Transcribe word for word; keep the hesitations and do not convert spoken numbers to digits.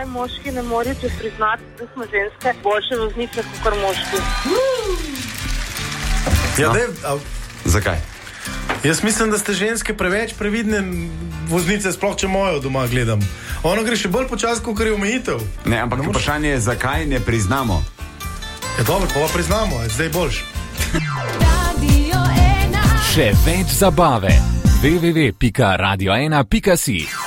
zakaj moški ne morejo priznati, da smo ženske boljše voznice kot moški. Ja, dej, a... Zakaj? Jaz mislim, da ste ženske preveč previdne voznice, sploh če mojo doma gledam. Ono gre še bolj počasi, kot je omejitev. Ne, ampak ne vprašanje je, zakaj ne priznamo. Ja, dobro, pa pa priznamo, je zdaj boljš. Še več zabave. w w w pika radio ena pika si